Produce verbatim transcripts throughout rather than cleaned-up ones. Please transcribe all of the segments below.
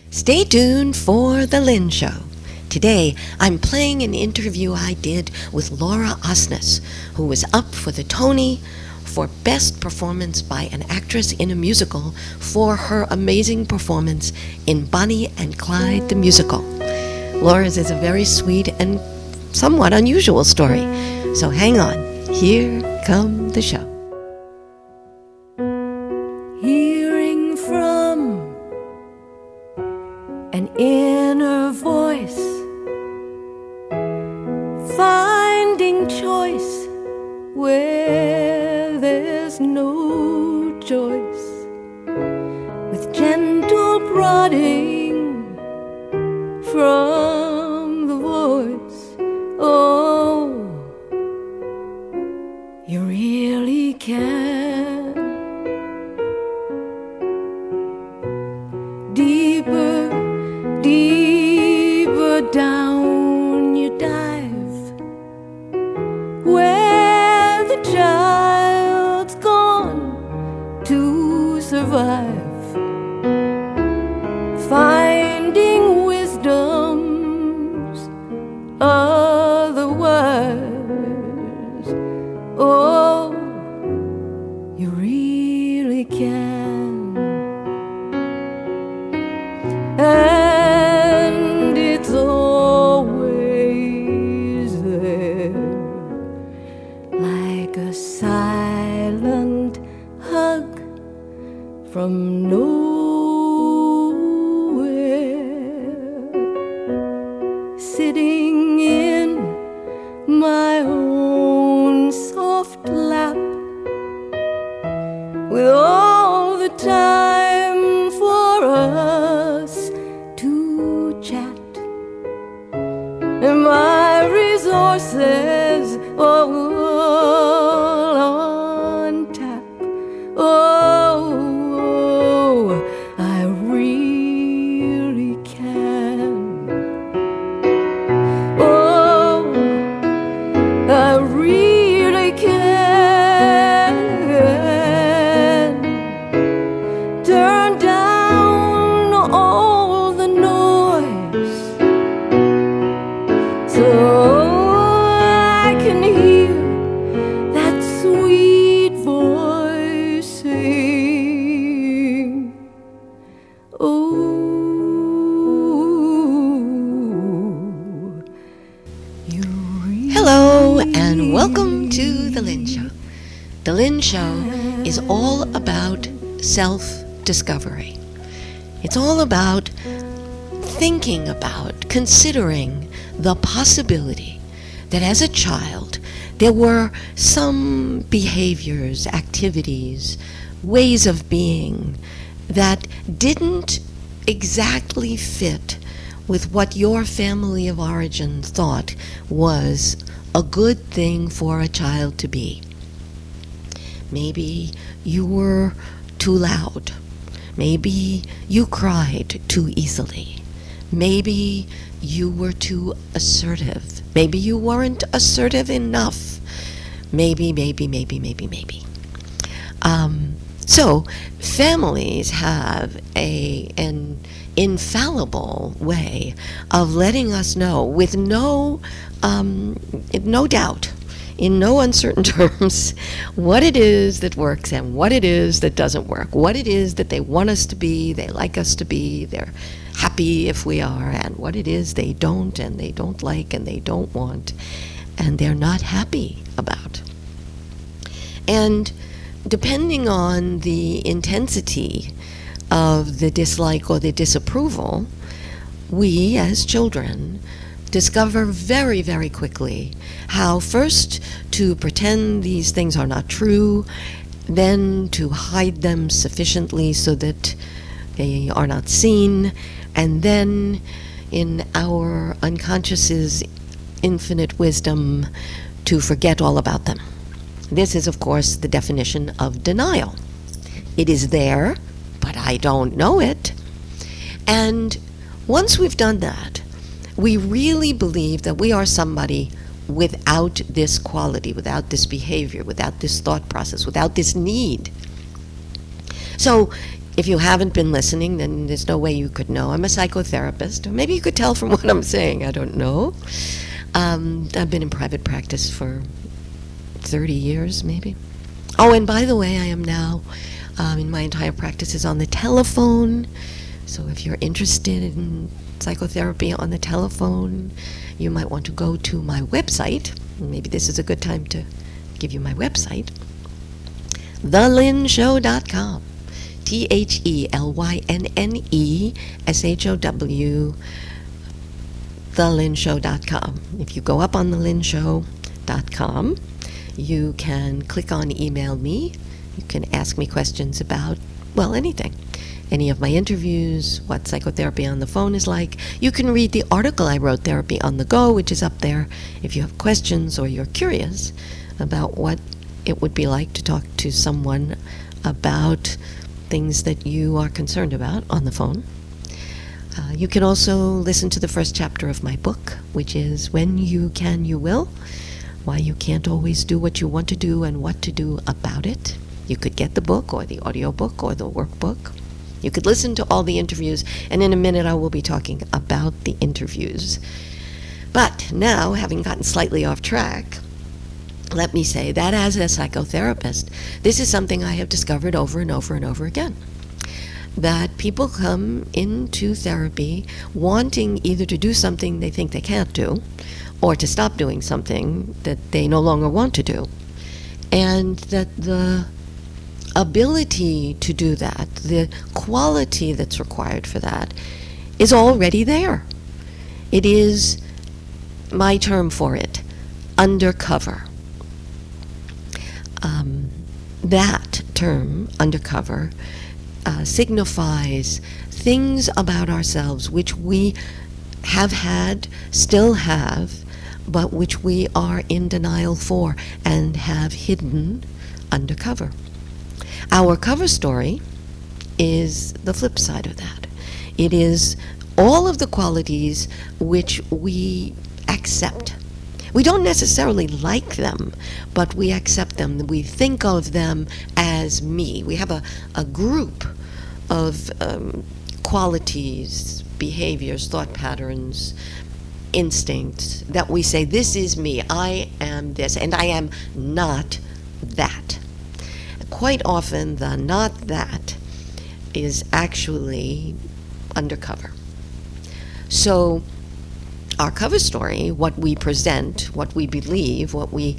Stay tuned for The Lynn Show. Today, I'm playing an interview I did with Laura Osnes, who was up for the Tony for Best Performance by an Actress in a Musical for her amazing performance in Bonnie and Clyde the Musical. Laura's is a very sweet and somewhat unusual story. So hang on. Here comes the show. Hearing from an inner voice, finding choice where there's no choice, with gentle prodding from the voice. Oh, you really can. Deeper, deeper down you dive, where the child's gone to survive, finding wisdom's otherwise. Oh, you really can. And it's always there, like a silent hug from nowhere, sitting in my own soft lap, with all the time for us to chat, and my resources all on tap. Oh, I really can. Oh, I really can. Turn down all the noise so I can hear that sweet voice sing. Oh, you really Hello, and welcome to The Lynn Show. The Lynn Show is all about self-discovery. It's all about thinking about, considering the possibility that as a child there were some behaviors, activities, ways of being that didn't exactly fit with what your family of origin thought was a good thing for a child to be. Maybe you were too loud. Maybe you cried too easily. Maybe you were too assertive. Maybe you weren't assertive enough. Maybe, maybe, maybe, maybe, maybe. Um, so families have a an infallible way of letting us know with no um, no doubt, in no uncertain terms, what it is that works and what it is that doesn't work, what it is that they want us to be, they like us to be, they're happy if we are, and what it is they don't and they don't like and they don't want and they're not happy about. And depending on the intensity of the dislike or the disapproval, we as children discover very, very quickly how first to pretend these things are not true, then to hide them sufficiently so that they are not seen, and then in our unconscious's infinite wisdom to forget all about them. This is, of course, the definition of denial. It is there, but I don't know it. And once we've done that, we really believe that we are somebody without this quality, without this behavior, without this thought process, without this need. So if you haven't been listening, then there's no way you could know. I'm a psychotherapist. Or maybe you could tell from what I'm saying. I don't know. Um, I've been in private practice for thirty years, maybe. Oh, and by the way, I am now, um, in my entire practice is on the telephone. So if you're interested in psychotherapy on the telephone, you might want to go to my website. Maybe this is a good time to give you my website. the lynn show dot com. T H E L Y N N E S H O W, the lynn show dot com. If you go up on the lynn show dot com, you can click on email me. You can ask me questions about, well, anything. Any of my interviews, what psychotherapy on the phone is like. You can read the article I wrote, Therapy on the Go, which is up there if you have questions or you're curious about what it would be like to talk to someone about things that you are concerned about on the phone. Uh, you can also listen to the first chapter of my book, which is When You Can, You Will, Why You Can't Always Do What You Want to Do and What to Do About It. You could get the book or the audiobook or the workbook. You could listen to all the interviews, and in a minute I will be talking about the interviews. But now, having gotten slightly off track, let me say that as a psychotherapist, this is something I have discovered over and over and over again. That people come into therapy wanting either to do something they think they can't do, or to stop doing something that they no longer want to do. And that the ability to do that, the quality that's required for that, is already there. It is, my term for it, undercover. Um, that term, undercover, uh, signifies things about ourselves which we have had, still have, but which we are in denial for and have hidden undercover. Our cover story is the flip side of that. It is all of the qualities which we accept. We don't necessarily like them, but we accept them. We think of them as me. We have a, a group of um, qualities, behaviors, thought patterns, instincts that we say, this is me, I am this, and I am not that. Quite often, the not that is actually undercover. So, our cover story, what we present, what we believe, what we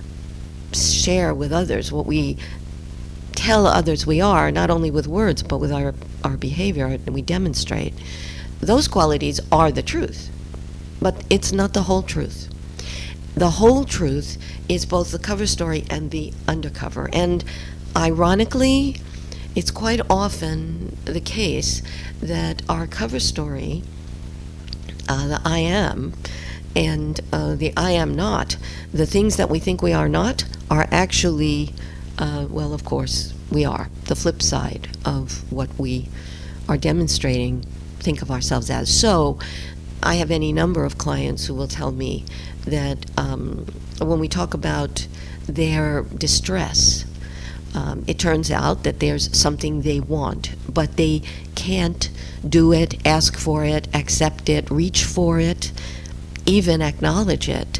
share with others, what we tell others we are, not only with words, but with our, our behavior, and we demonstrate, those qualities are the truth. But it's not the whole truth. The whole truth is both the cover story and the undercover. And ironically, it's quite often the case that our cover story, uh, the I am, and uh, the I am not, the things that we think we are not, are actually, uh, well, of course, we are. The flip side of what we are demonstrating, think of ourselves as. So, I have any number of clients who will tell me that um, when we talk about their distress, um, it turns out that there's something they want, but they can't do it, ask for it, accept it, reach for it, even acknowledge it,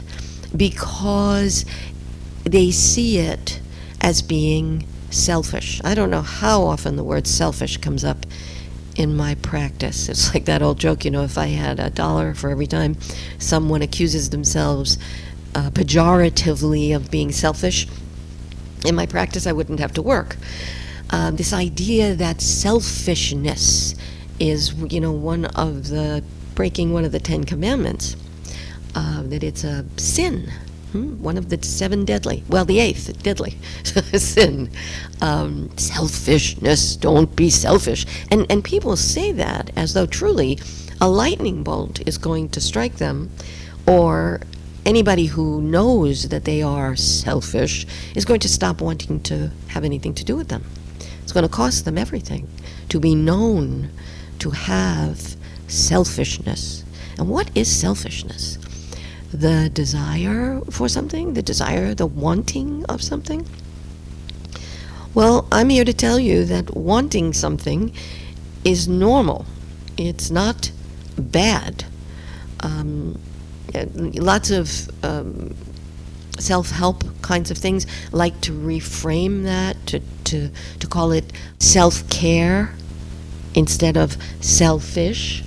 because they see it as being selfish. I don't know how often the word selfish comes up in my practice. It's like that old joke, you know, if I had a dollar for every time someone accuses themselves uh, pejoratively of being selfish, in my practice I wouldn't have to work. Uh, this idea that selfishness is, you know, one of the, breaking one of the Ten Commandments, uh, that it's a sin. Hmm? One of the seven deadly, well, the eighth deadly sin. Um, selfishness, don't be selfish. And, and people say that as though truly a lightning bolt is going to strike them, or anybody who knows that they are selfish is going to stop wanting to have anything to do with them. It's going to cost them everything to be known to have selfishness. And what is selfishness? The desire for something, the desire, the wanting of something, Well, I'm here to tell you that wanting something is normal. It's not bad. Um, uh, lots of um, self-help kinds of things like to reframe that, to, to, to call it self-care instead of selfish.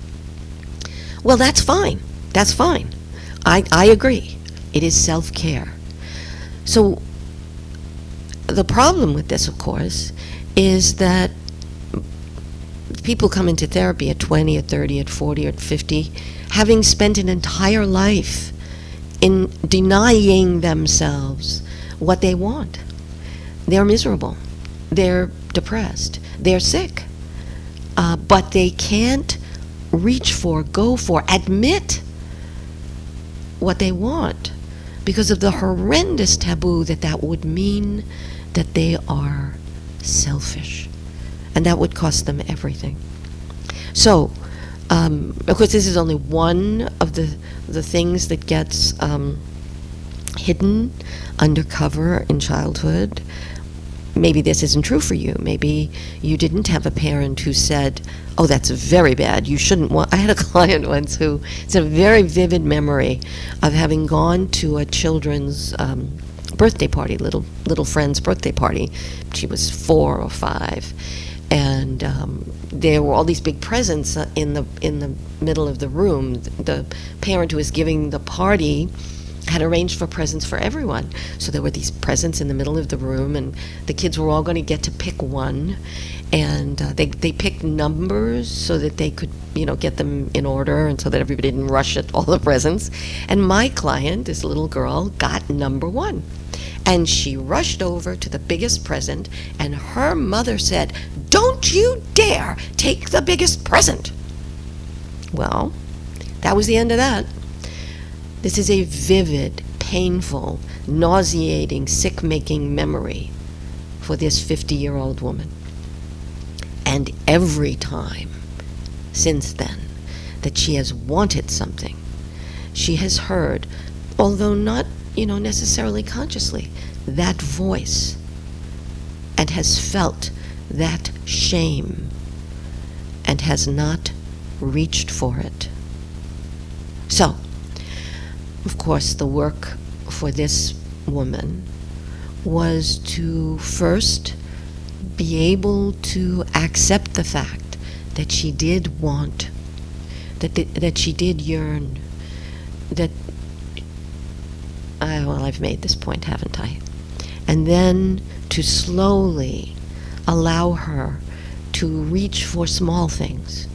Well, that's fine. That's fine. I, I agree. It is self-care. So the problem with this, of course, is that people come into therapy at twenty, at thirty, at forty, or at fifty, having spent an entire life in denying themselves what they want. They're miserable. They're depressed. They're sick. Uh, but they can't reach for, go for, admit what they want because of the horrendous taboo that that would mean that they are selfish. And that would cost them everything. So, um, of course, this is only one of the, the things that gets um, hidden undercover in childhood. Maybe this isn't true for you. Maybe you didn't have a parent who said, oh, that's very bad. You shouldn't want... I had a client once who has a very vivid memory of having gone to a children's um, birthday party, little little friend's birthday party. She was four or five. And um, there were all these big presents uh, in the in the middle of the room. The parent who was giving the party had arranged for presents for everyone. So there were these presents in the middle of the room, and the kids were all going to get to pick one. And uh, they they picked numbers so that they could, you know, get them in order, and so that everybody didn't rush at all the presents. And my client, this little girl, got number one. And she rushed over to the biggest present, and her mother said, "Don't you dare take the biggest present." Well, that was the end of that. This is a vivid, painful, nauseating, sick-making memory for this fifty-year-old woman. And every time since then that she has wanted something, she has heard, although not, you know, necessarily consciously, that voice, and has felt that shame, and has not reached for it. So, of course, the work for this woman was to first be able to accept the fact that she did want, that th- that she did yearn, that, uh, well, I've made this point, haven't I? And then to slowly allow her to reach for small things.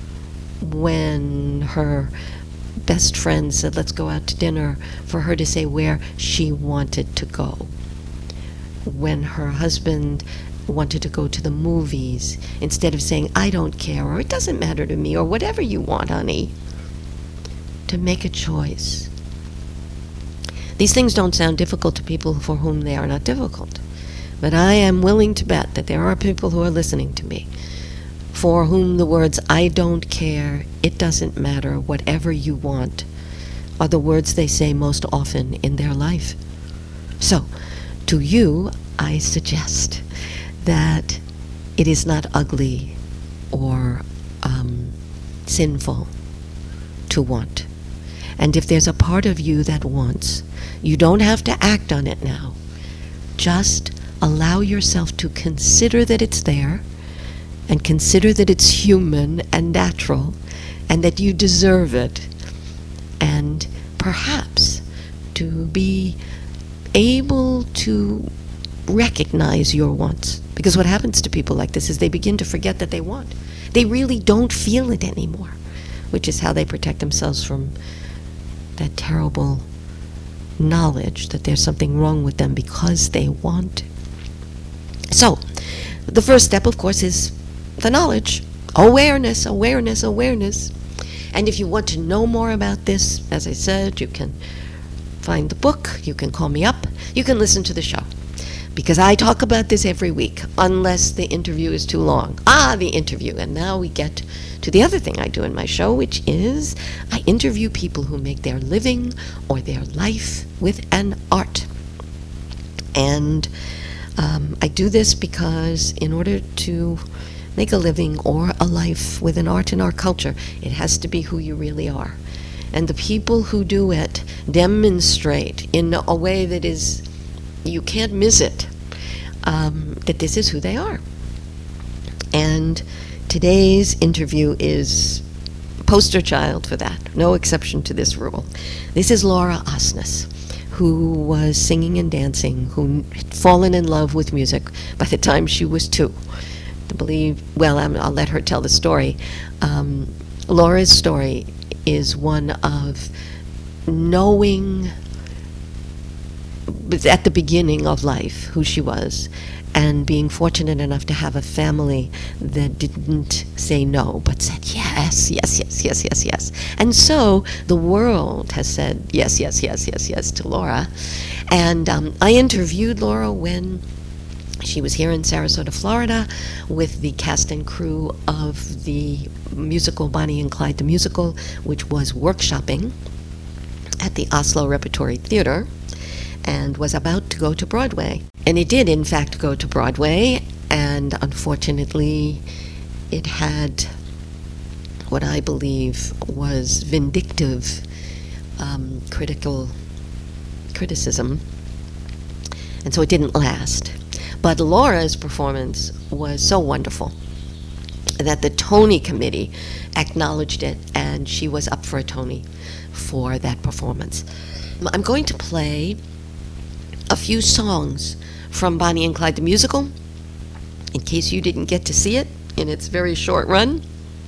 When her best friend said, let's go out to dinner, for her to say where she wanted to go. When her husband wanted to go to the movies, instead of saying, I don't care, or it doesn't matter to me, or whatever you want, honey, to make a choice. These things don't sound difficult to people for whom they are not difficult. But I am willing to bet that there are people who are listening to me for whom the words, I don't care, it doesn't matter, whatever you want, are the words they say most often in their life. So, to you, I suggest that it is not ugly or um, sinful to want. And if there's a part of you that wants, you don't have to act on it now. Just allow yourself to consider that it's there, and consider that it's human and natural, and that you deserve it, and perhaps to be able to recognize your wants. Because what happens to people like this is they begin to forget that they want. They really don't feel it anymore, which is how they protect themselves from that terrible knowledge that there's something wrong with them because they want. So, the first step, of course, is the knowledge. Awareness, awareness, awareness. And if you want to know more about this, as I said, you can find the book, you can call me up, you can listen to the show. Because I talk about this every week, unless the interview is too long. Ah, the interview. And now we get to the other thing I do in my show, which is I interview people who make their living or their life with an art. And Um, I do this because in order to make a living or a life with an art in our culture, it has to be who you really are. And the people who do it demonstrate in a way that is, you can't miss it, um, that this is who they are. And today's interview is poster child for that, no exception to this rule. This is Laura Osnes, who was singing and dancing, who had fallen in love with music by the time she was two. I believe, well, I'm, I'll let her tell the story. Um, Laura's story is one of knowing at the beginning of life who she was, and being fortunate enough to have a family that didn't say no, but said yes, yes, yes, yes, yes, yes. And so the world has said yes, yes, yes, yes, yes to Laura. And um, I interviewed Laura when she was here in Sarasota, Florida, with the cast and crew of the musical Bonnie and Clyde the Musical, which was workshopping at the Oslo Repertory Theater, and was about to go to Broadway. And it did, in fact, go to Broadway, and unfortunately, it had what I believe was vindictive um, critical criticism, and so it didn't last. But Laura's performance was so wonderful that the Tony Committee acknowledged it, and she was up for a Tony for that performance. I'm going to play a few songs from Bonnie and Clyde the Musical, in case you didn't get to see it in its very short run.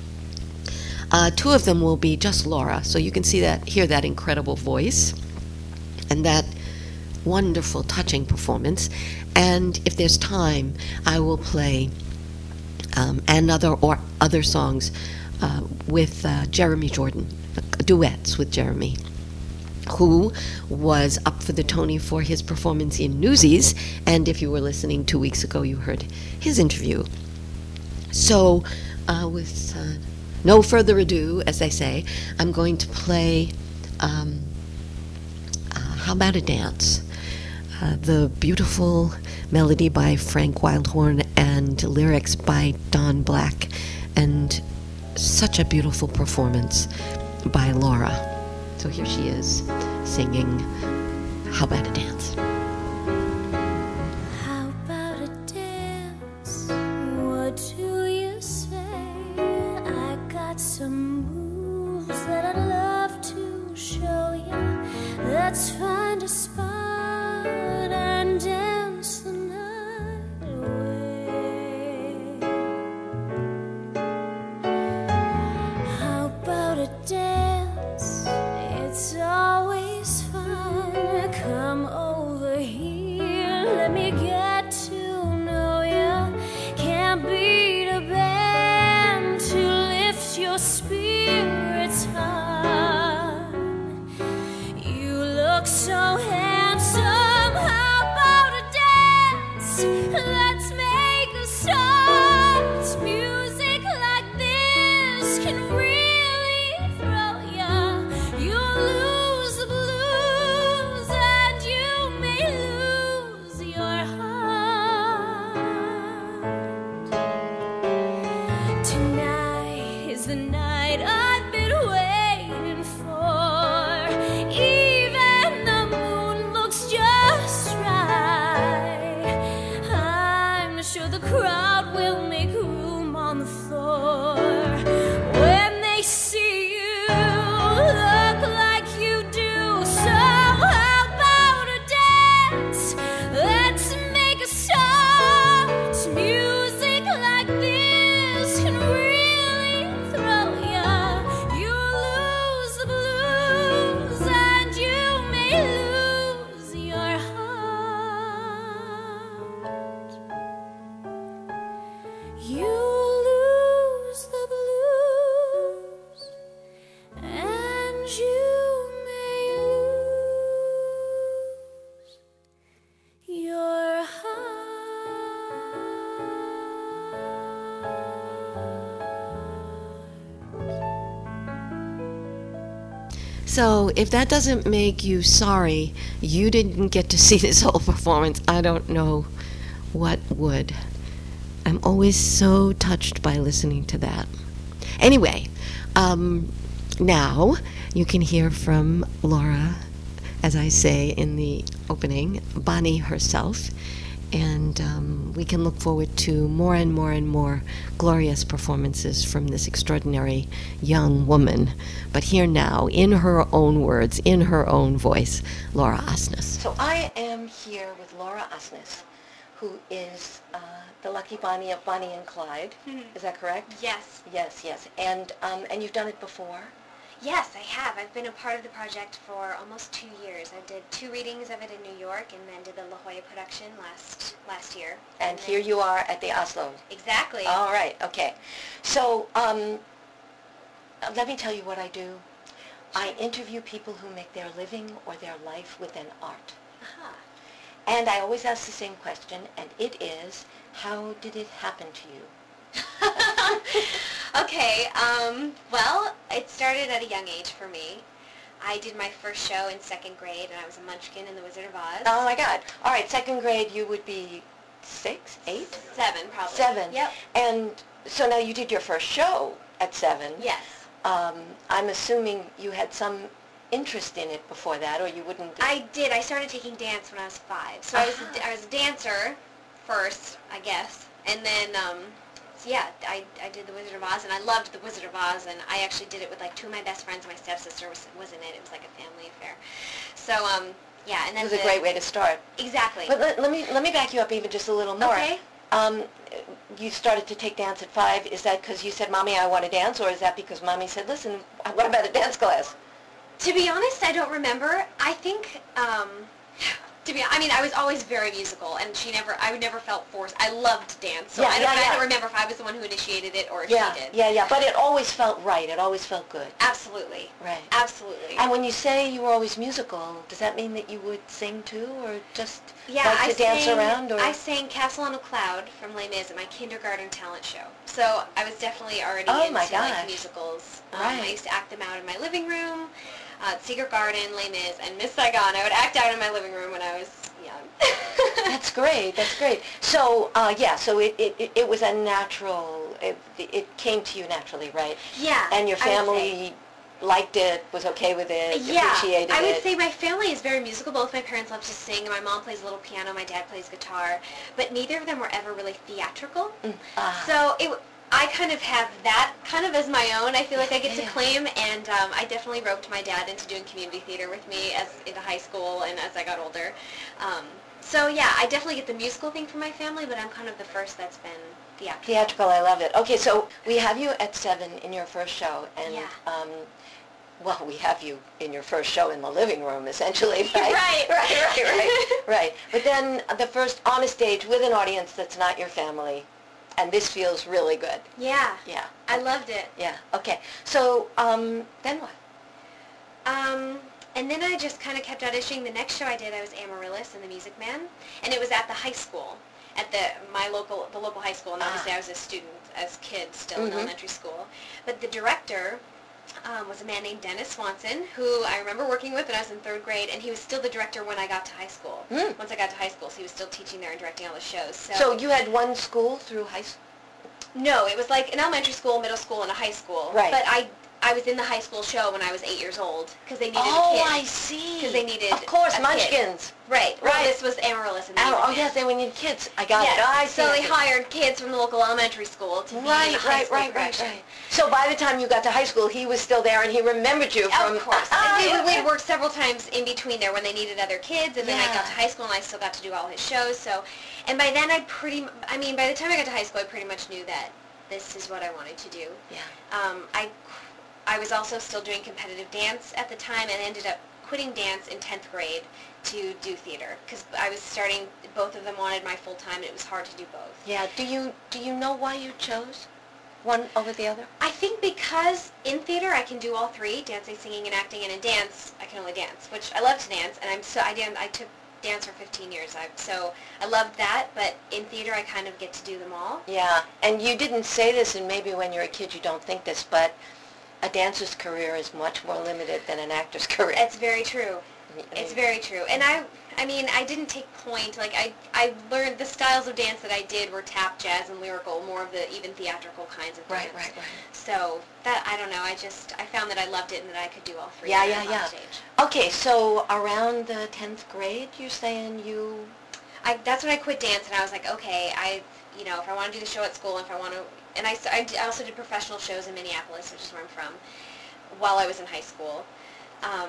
Uh, two of them will be just Laura, so you can see that, hear that incredible voice and that wonderful, touching performance. And if there's time, I will play um, another or other songs uh, with uh, Jeremy Jordan, uh, duets with Jeremy, who was up for the Tony for his performance in Newsies, and if you were listening two weeks ago, you heard his interview. So, uh, with uh, no further ado, as I say, I'm going to play um, uh, How About a Dance? Uh, the beautiful melody by Frank Wildhorn and lyrics by Don Black, and such a beautiful performance by Laura. So here she is, singing How About a Dance? How about a dance? What do you say? I got some moves that I'd love to show you. Let's find a spot and dance the night away. How about a dance? It's always fun. Come over here, let me get to know you. Can't beat a band to lift your spirits high. You look so handsome. How about a dance? Let's make a start. Music like this can really throw ya. You'll lose the blues and you may lose your heart. Tonight is the night I've been waiting for. Even the moon looks just right. I'm sure the crowd will make room on the floor. When they see you look like you do, so how about a dance? Let's make a start. Music like this can really throw ya. You lose the blues and you may lose your heart. You lose the blues and you may lose your heart. So if that doesn't make you sorry you didn't get to see this whole performance, I don't know what would. I'm always so touched by listening to that. Anyway, um, now you can hear from Laura, as I say in the opening, Bonnie herself, and um, we can look forward to more and more and more glorious performances from this extraordinary young woman. But here now, in her own words, in her own voice, Laura Osnes. So I am here with Laura Osnes, who is uh, the lucky Bonnie of Bonnie and Clyde. Mm-hmm. Is that correct? Yes. Yes, yes. And um, and you've done it before? Yes, I have. I've been a part of the project for almost two years. I did two readings of it in New York and then did the La Jolla production last last year. And, and here you are at the Oslo. Exactly. All right, okay. So um, let me tell you what I do. I interview people who make their living or their life within art. Uh-huh. And I always ask the same question, and it is, how did it happen to you? Okay, um, well, it started at a young age for me. I did my first show in second grade, and I was a munchkin in The Wizard of Oz. Oh, my God. All right, second grade, you would be six, eight? Seven, probably. Seven. Yep. And so now you did your first show at seven. Yes. Um, I'm assuming you had some interest in it before that, or you wouldn't... I did. I started taking dance when I was five. So I was Uh-huh. a, I was a dancer first, I guess, and then um, so yeah, I, I did The Wizard of Oz, and I loved The Wizard of Oz, and I actually did it with like two of my best friends. My stepsister was was in it. It was like a family affair. So um, yeah, and then It was the, a great way to start. Exactly. But let, let me let me back you up even just a little more. Okay. Um, you started to take dance at five. Is that because you said, "Mommy, I want to dance," or is that because Mommy said, "Listen, what about a dance class?" To be honest, I don't remember. I think, um, to be, I mean, I was always very musical, and she never, I never felt forced. I loved dance, so Yeah, I, don't, yeah, I yeah. don't remember if I was the one who initiated it or if Yeah, she did. yeah, yeah. But it always felt right. It always felt good. Absolutely. Right. Absolutely. And when you say you were always musical, does that mean that you would sing too, or just Yeah, like I to dance sang, around? Or I sang Castle on a Cloud from Les Mis at my kindergarten talent show. So I was definitely already Oh, into my like gosh. musicals. Um, Right. I used to act them out in my living room, uh, Secret Garden, Les Mis, and Miss Saigon. I would act out in my living room when I was young. That's great. That's great. So, uh, yeah. So it, it it was a natural. It it came to you naturally, right? Yeah. And your I would say. family liked it, was okay with it, Yeah, appreciated I would it. say my family is very musical. Both my parents love to sing. My mom plays a little piano. My dad plays guitar. But neither of them were ever really theatrical. Mm, ah. So it, I kind of have that kind of as my own. I feel like I get to Yeah. claim, and um, I definitely roped my dad into doing community theater with me as into high school and as I got older. Um, so yeah, I definitely get the musical thing from my family, but I'm kind of the first that's been theatrical. Theatrical, I love it. Okay, so we have you at seven in your first show, and Yeah. um, well, we have you in your first show in the living room, essentially, right? Right. right, right, right, right. But then the first on a stage with an audience that's not your family, and this feels really good. Yeah. Yeah. I loved it. Yeah. Okay. So um, then what? Um, and then I just kind of kept auditioning. The next show I did, I was Amaryllis in The Music Man, and it was at the high school, at the my local the local high school. And obviously, Ah. I was a student as kid still in Mhm. elementary school. But the director um, was a man named Dennis Swanson, who I remember working with when I was in third grade, and he was still the director when I got to high school. Mm. Once I got to high school, so he was still teaching there and directing all the shows. So, So you had one school through high school? no, it was like an elementary school, middle school, and a high school. Right. But I I was in the high school show when I was eight years old because they needed Oh, a kid. I see. 'Cause they needed Of course, a kid. Munchkins. Right. Well, Right. this was Amaryllis and the Oh, Music oh, Man. yes, they we need kids. I got Yes. it. Oh, I see. So I they see. hired kids from the local elementary school to be in Right, the high right, school right, right, production. right. So by the time you got to high school, he was still there and he remembered you from... Of course. Ah, and we, okay. we'd worked several times in between there when they needed other kids, and then I Yeah. got to high school and I still got to do all his shows. So, and by then I pretty, m- I mean, by the time I got to high school, I pretty much knew that this is what I wanted to do. Yeah. Um, I, I was also still doing competitive dance at the time and ended up quitting dance in tenth grade to do theater because I was starting, both of them wanted my full time and it was hard to do both. Yeah. Do you do you know why you chose one over the other? I think because in theater I can do all three, dancing, singing, and acting, and in dance I can only dance, which I love to dance, and I'm so, I, dan- I took dance for fifteen years, I, so I loved that, but in theater I kind of get to do them all. Yeah. And you didn't say this, and maybe when you're a kid you don't think this, but a dancer's career is much more limited than an actor's career. It's very true. It's very true. And I I mean, I didn't take point, like, I, I learned the styles of dance that I did were tap, jazz, and lyrical, more of the even theatrical kinds of dance. Right, right, right. So, that, I don't know, I just, I found that I loved it and that I could do all three Yeah, of yeah, them yeah. on stage. Okay, so around the tenth grade, you're saying you... I, that's when I quit dance, and I was like, okay, I, you know, if I want to do the show at school, if I want to, and I, s- I d- I also did professional shows in Minneapolis, which is where I'm from, while I was in high school. Um,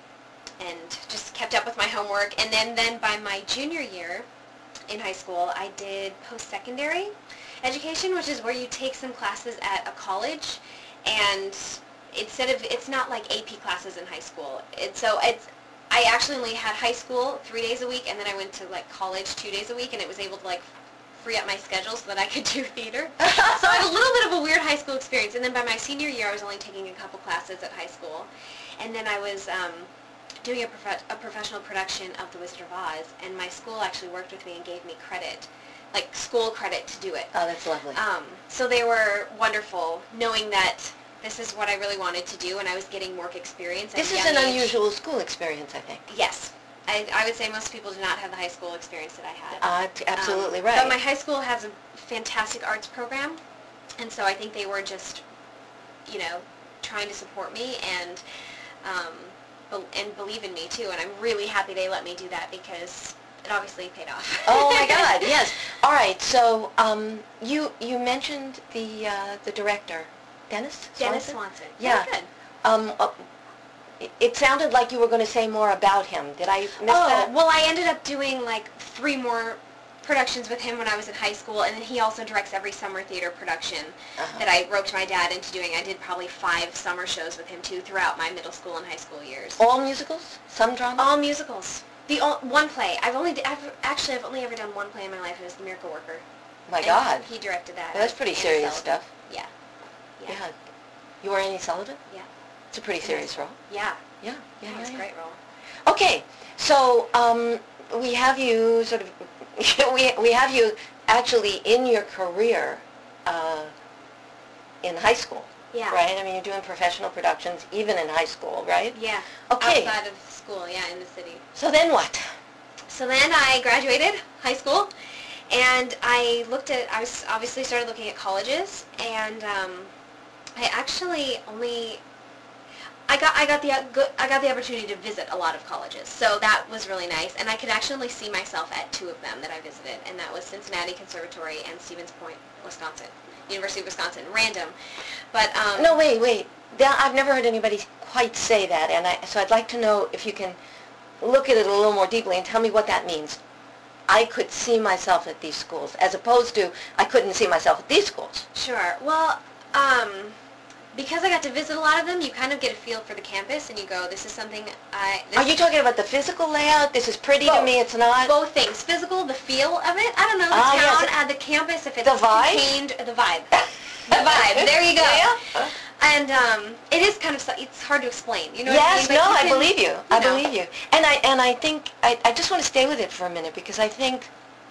and just kept up with my homework. And then, then by my junior year in high school, I did post-secondary education, which is where you take some classes at a college, and instead of, it's not like A P classes in high school. It's, so it's, I actually only had high school three days a week, and then I went to like college two days a week, and it was able to like free up my schedule so that I could do theater. So I had a little bit of a weird high school experience. And then by my senior year, I was only taking a couple classes at high school, and then I was um, doing a, prof- a professional production of The Wizard of Oz, and my school actually worked with me and gave me credit, like school credit to do it. Oh, that's lovely. Um, so they were wonderful, knowing that this is what I really wanted to do, and I was getting work experience at This a is young an age. unusual school experience, I think. Yes. I, I would say most people do not have the high school experience that I had. Uh, t- absolutely Um, right. But my high school has a fantastic arts program, and so I think they were just, you know, trying to support me and um, be- and believe in me too. And I'm really happy they let me do that because it obviously paid off. Oh my God, yes. All right, so um, you you mentioned the uh, the director, Dennis Swanson? Dennis Swanson. Yeah. Very good. Um, uh, it, it sounded like you were going to say more about him. Did I miss Oh, that? well, I ended up doing like three more productions with him when I was in high school, and then he also directs every summer theater production Uh-huh. that I roped my dad into doing. I did probably five summer shows with him too throughout my middle school and high school years. All musicals? Some drama? All musicals. The o- one play. I've only, d- I've, actually, I've only ever done one play in my life. It was The Miracle Worker. my And God. He directed that. Well, that's pretty Annie serious Sullivan. stuff. Yeah. Yeah. Yeah. You were Annie Sullivan? Yeah. It's a pretty serious role. Yeah. Yeah, yeah, Yeah, it yeah. was a yeah. great role. Okay, so um, we have you sort of, we, we have you actually in your career uh, in high school, Yeah. right? I mean, you're doing professional productions even in high school, right? Yeah. Okay. Outside of school, yeah, in the city. So then what? So then I graduated high school, and I looked at, I was obviously started looking at colleges, and um, I actually only, I got I got the uh, go- I got the opportunity to visit a lot of colleges, so that was really nice, and I could actually see myself at two of them that I visited, and that was Cincinnati Conservatory and Stevens Point, Wisconsin, University of Wisconsin, random, but um, No, wait, wait. That, I've never heard anybody quite say that, and I, so I'd like to know if you can look at it a little more deeply and tell me what that means. I could see myself at these schools, as opposed to I couldn't see myself at these schools. Sure. Well, um, because I got to visit a lot of them, you kind of get a feel for the campus, and you go, this is something I... This Are you talking about the physical layout? This is pretty to Both. me, it's not? Both things. Physical, the feel of it. I don't know, the Ah, yes. town, uh, the campus, if it's The vibe? contained, the vibe. The vibe. There you go. Yeah. And um, it is kind of, su- it's hard to explain. You know what I Yes, mean? no, But you I can- believe you. I know. believe you. And I and I think I, I just want to stay with it for a minute because I think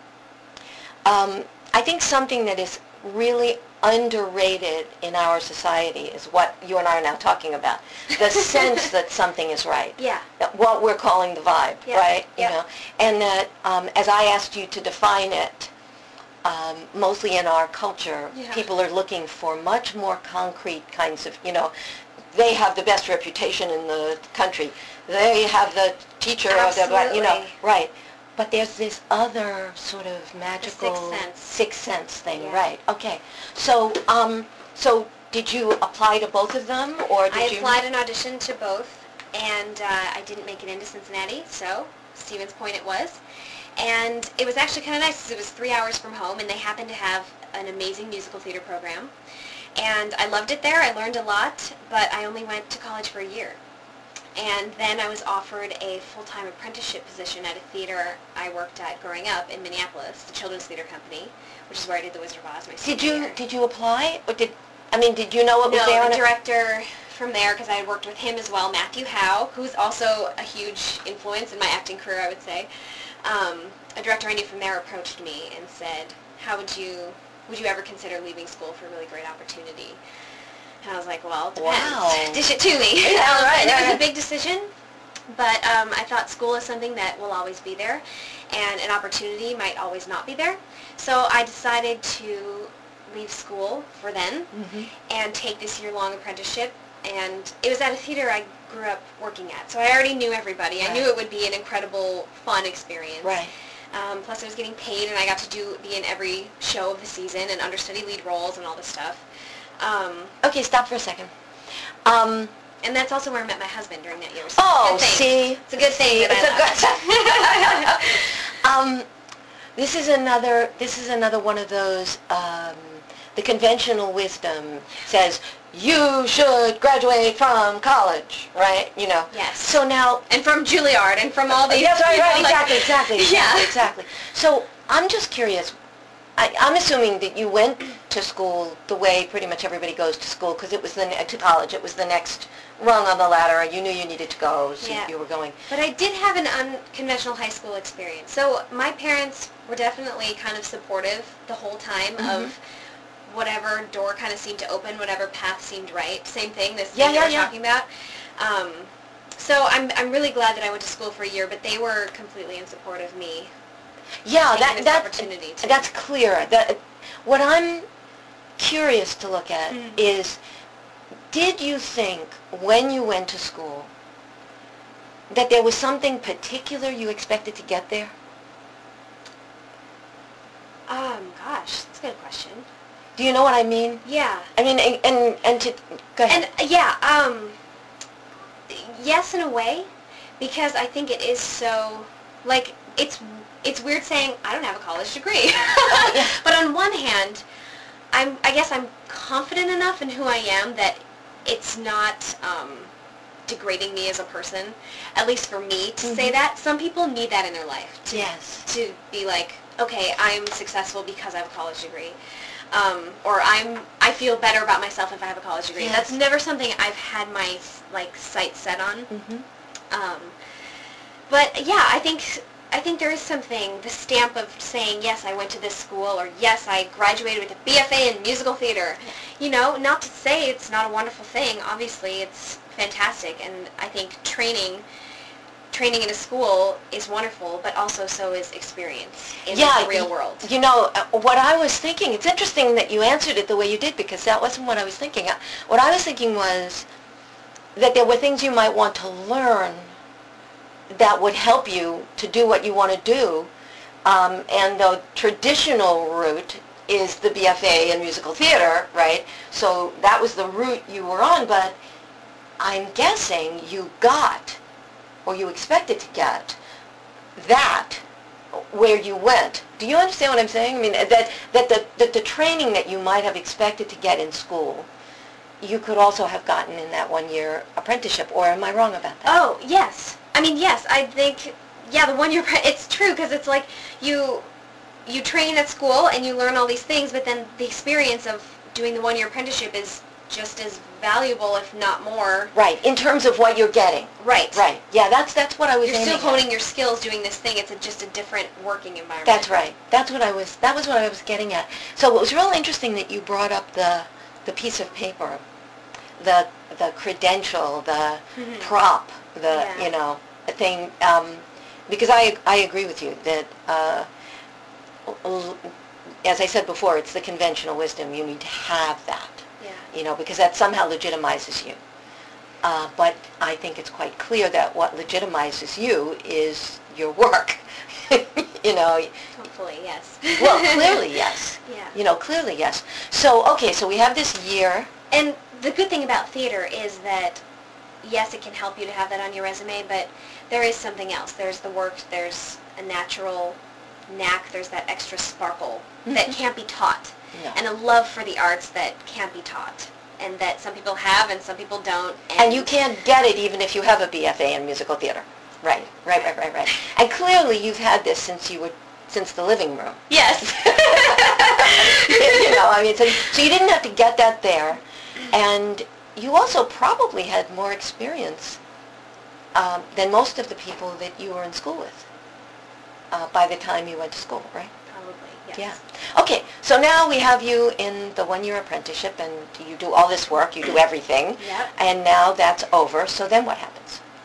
um, I think something that is really underrated in our society is what you and I are now talking about. The sense that something is right. Yeah. That what we're calling the vibe, Yeah, right? yeah. You know, and that um, as I asked you to define it, um, mostly in our culture, Yeah. people are looking for much more concrete kinds of, you know, they have the best reputation in the country. They have the teacher of the, you know, Absolutely. right. But there's this other sort of magical sixth sense. sixth sense thing, Yeah. right? Okay. So, um, so did you apply to both of them, or did I you? applied and auditioned to both, and uh, I didn't make it into Cincinnati, so Stevens Point it was. And it was actually kind of nice because it was three hours from home, and they happened to have an amazing musical theater program. And I loved it there. I learned a lot, but I only went to college for a year. And then I was offered a full-time apprenticeship position at a theater I worked at growing up in Minneapolis, the Children's Theater Company, which is where I did The Wizard of Oz my senior Did you year. did you apply, or did I mean did you know what was No, there? on the it? director from there, because I had worked with him as well, Matthew Howe, who's also a huge influence in my acting career, I would say. Um, a director I knew from there approached me and said, how would you, would you ever consider leaving school for a really great opportunity? And I was like, well, it depends. Wow. Dish it to me. Yeah, Um, right, and it right, was right. a big decision. But um, I thought school is something that will always be there, and an opportunity might always not be there. So I decided to leave school for then Mm-hmm. and take this year-long apprenticeship. And it was at a theater I grew up working at, so I already knew everybody. I Right. knew it would be an incredible, fun experience. Right. Um, plus, I was getting paid, and I got to do be in every show of the season and understudy lead roles and all this stuff. Um, Okay, stop for a second. Um, and that's also where I met my husband during that year. So it's a oh, good thing. see? It's a good thing. See, that I it's a good um, this is another, this is another one of those, um, the conventional wisdom says, you should graduate from college, right? You know. Yes. So now, and from Juilliard and from all these. yes, right, you know, right, like- exactly, exactly, exactly, Yeah. exactly. So I'm just curious. I, I'm assuming that you went to school the way pretty much everybody goes to school, because it was the ne- to college. It was the next rung on the ladder. You knew you needed to go, so Yeah. you were going. But I did have an unconventional high school experience. So my parents were definitely kind of supportive the whole time Mhm. of whatever door kind of seemed to open, whatever path seemed right. Same thing, this Yeah, thing yeah, that we're yeah. talking about. Um, so I'm I'm really glad that I went to school for a year, but they were completely in support of me Yeah, taking that this that opportunity to. that's clear. That what I'm curious to look at Mhm. is, did you think when you went to school that there was something particular you expected to get there? Um, gosh, that's a good question. Do you know what I mean? Yeah. I mean, and and, and to go ahead. And uh, yeah, um, yes, in a way, because I think it is so, like, it's it's weird saying I don't have a college degree, yeah. but on one hand, I'm I guess I'm confident enough in who I am that it's not um, degrading me as a person, at least for me to say Mhm. that. Some people need that in their life to Yes. to be like, okay, I'm successful because I have a college degree. Um, or I'm, I feel better about myself if I have a college degree. Yes. That's never something I've had my, like, sights set on. Mm-hmm. Um, but, yeah, I think, I think there is something, the stamp of saying, yes, I went to this school, or yes, I graduated with a B F A in musical theater. You know, not to say it's not a wonderful thing. Obviously, it's fantastic, and I think training training in a school is wonderful, but also so is experience in Yeah, the real y- world. You know, uh, what I was thinking, it's interesting that you answered it the way you did, because that wasn't what I was thinking. Uh, What I was thinking was that there were things you might want to learn that would help you to do what you want to do. Um, and the traditional route is the B F A in musical theater, right? So that was the route you were on, but I'm guessing you got, or you expected to get, that where you went. Do you understand what I'm saying? I mean, that, that, the, that the training that you might have expected to get in school, you could also have gotten in that one-year apprenticeship, or am I wrong about that? Oh, yes. I mean, yes, I think, yeah, the one year, pre- it's true, because it's like you, you train at school and you learn all these things, but then the experience of doing the one-year apprenticeship is just as valuable, if not more. Right, in terms of what you're getting. Right. Right, yeah, that's that's what I was You're aiming still at. honing your skills doing this thing. It's a, just a different working environment. That's right. That's what I was. That was what I was getting at. So it was real interesting that you brought up the the piece of paper, the the credential, the Mhm. prop, the Yeah. you know thing. Um, because I I agree with you that uh, l- as I said before, it's the conventional wisdom. You need to have that. Yeah. You know, because that somehow legitimizes you. Uh, but I think it's quite clear that what legitimizes you is your work. You know, Hopefully, yes. well, clearly, yes. Yeah. You know, clearly, yes. So, okay, so we have this year. And the good thing about theater is that, yes, it can help you to have that on your resume, but there is something else. There's the work, there's a natural knack, there's that extra sparkle that Mhm. can't be taught, No. and a love for the arts that can't be taught, and that some people have and some people don't. And you can't get it even if you have a B F A in musical theater. Right, right, right, right, right. And clearly you've had this since you were, since the living room. Yes. You know, I mean, so, so you didn't have to get that there. And you also probably had more experience um, than most of the people that you were in school with uh, by the time you went to school, right? Probably, yes. Yeah. Okay, so now we have you in the one-year apprenticeship, and you do all this work, you do everything, Yep. and now that's over, so then what happens? S-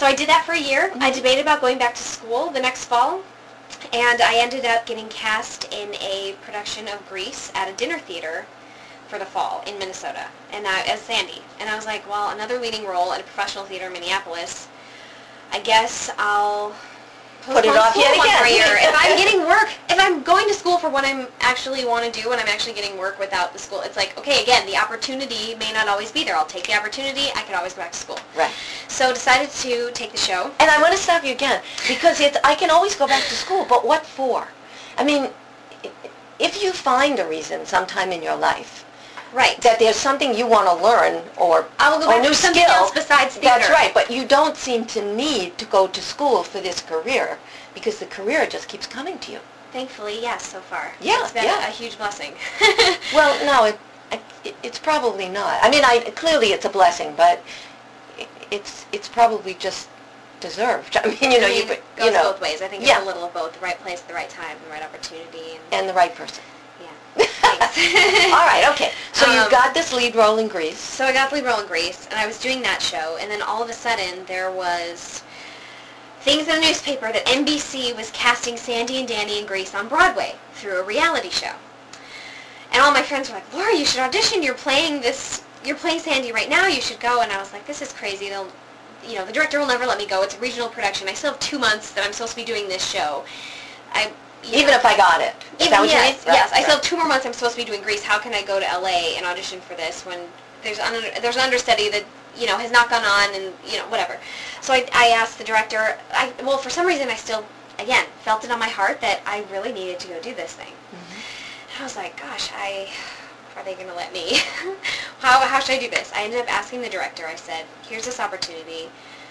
so I did that for a year. I debated about going back to school the next fall, and I ended up getting cast in a production of Grease at a dinner theater for the fall in Minnesota, and I, as Sandy. And I was like, well, another leading role at a professional theater in Minneapolis. I guess I'll Put it postpone off school yet one again. more year. If I'm getting work, if I'm going to school for what I'm actually want to do, and I'm actually getting work without the school, it's like, okay, again, the opportunity may not always be there. I'll take the opportunity. I could always go back to school. Right. So decided to take the show. And I want to stop you again, because it's, I can always go back to school, but what for? I mean, i- if you find a reason sometime in your life Right. that there's something you want to learn or I will go or back new to something skill, else besides theater. that's right, but you don't seem to need to go to school for this career, because the career just keeps coming to you. Thankfully, yes, so far. Yeah, It's been yeah. a huge blessing. Well, no, it, it, it's probably not. I mean, I clearly it's a blessing, but i- it's it's probably just deserved. I mean, you know, I mean, you it goes you know, both ways. I think it's yeah. a little of both. The right place, the right time, the right opportunity. And, and the right person. yeah. Thanks. All right, okay. So Um, you've got this lead role in Grease. So I got the lead role in Grease, and I was doing that show, and then all of a sudden there was things in the newspaper that N B C was casting Sandy and Danny in Grease on Broadway through a reality show. And all my friends were like, Laura, you should audition. You're playing this, you're playing Sandy right now. You should go. And I was like, this is crazy. They'll, you know, the director will never let me go. It's a regional production. I still have two months that I'm supposed to be doing this show. I, you Even know, if I got it. Is even that what yes, you mean? yes. Right, I still right. have two more months. I'm supposed to be doing Grease. How can I go to L A and audition for this when there's un- there's an understudy that you know has not gone on and you know whatever. So I, I asked the director. I well for some reason I still again felt it on my heart that I really needed to go do this thing. Mm-hmm. And I was like, gosh, I are they going to let me? how how should I do this? I ended up asking the director. I said, here's this opportunity.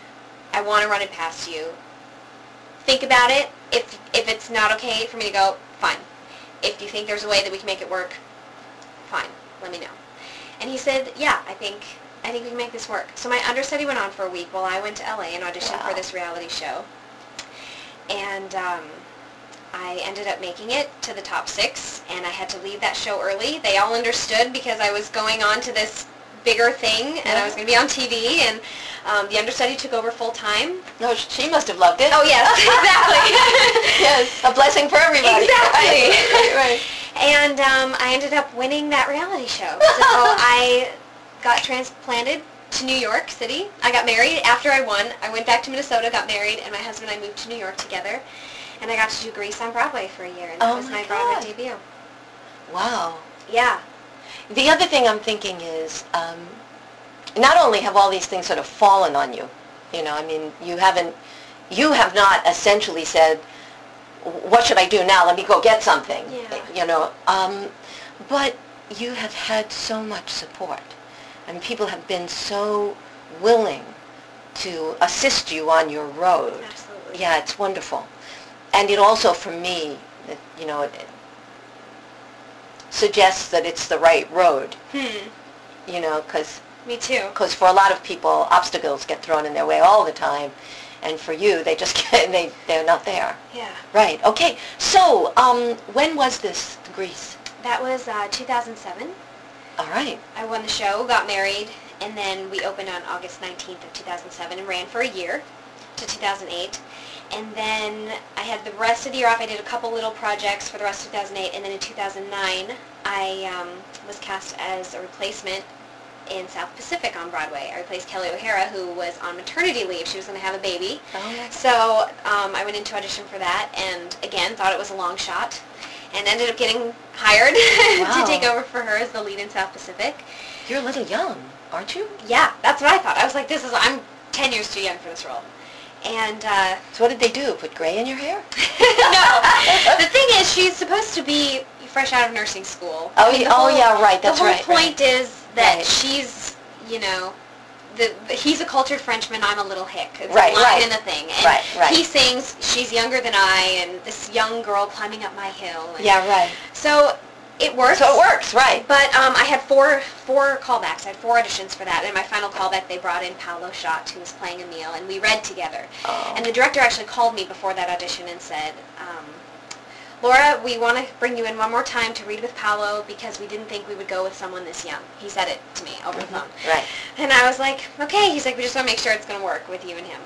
I want to run it past you. Think about it. If if it's not okay for me to go, fine. If you think there's a way that we can make it work, fine. Let me know. And he said, yeah, I think I think we can make this work. So my understudy went on for a week while I went to L A and auditioned Wow. for this reality show. And um, I ended up making it to the top six, and I had to leave that show early. They all understood because I was going on to this bigger thing, and I was going to be on T V, and um, the understudy took over full time. No, she must have loved it. Oh yes, exactly. Yes, a blessing for everybody. Exactly. Right, right, right. And um, I ended up winning that reality show. So I got transplanted to New York City. I got married after I won. I went back to Minnesota, got married, and my husband and I moved to New York together. And I got to do Grease on Broadway for a year, and that Oh was my my Broadway God. debut. Wow. Yeah. The other thing I'm thinking is, um, not only have all these things sort of fallen on you, you know, I mean, you haven't, you have not essentially said, what should I do now? Let me go get something. Yeah. You know, um, but you have had so much support. I mean, people have been so willing to assist you on your road. Absolutely. Yeah, it's wonderful. And it also, for me, that, you know, it, it suggests that it's the right road, Hmm. you know, because Me too. for a lot of people, obstacles get thrown in their way all the time. And for you, they just get, they, they're not there. Yeah. Right, okay. So, um, when was this, Grease? That was uh, two thousand seven. All right. I won the show, got married, and then we opened on August nineteenth of two thousand seven and ran for a year to two thousand eight. And then I had the rest of the year off. I did a couple little projects for the rest of two thousand eight. And then in two thousand nine, I um, was cast as a replacement in South Pacific on Broadway. I replaced Kelly O'Hara, who was on maternity leave. She was going to have a baby. Oh, yeah. So um, I went into audition for that, and again, thought it was a long shot, and ended up getting hired Wow. to take over for her as the lead in South Pacific. You're a little young, aren't you? Yeah, that's what I thought. I was like, this is, I'm ten years too young for this role. And, uh, So what did they do? Put gray in your hair? no, the thing is, she's supposed to be fresh out of nursing school. Oh, I mean, yeah, the oh whole- yeah, right, that's The whole right. point is that Right. she's, you know, the, the he's a cultured Frenchman, I'm a little hick. It's Right, a line right. in the thing. And Right, right. he sings, she's younger than I, and this young girl climbing up my hill. And Yeah, right. So it works. So it works, right. But um, I had four four callbacks. I had four auditions for that. And in my final callback, they brought in Paolo Schott, who was playing Emile, and we read together. Oh. And the director actually called me before that audition and said, um, Laura, we want to bring you in one more time to read with Paolo because we didn't think we would go with someone this young. He said it to me over the phone. Right. And I was like, okay. He's like, we just want to make sure it's going to work with you and him.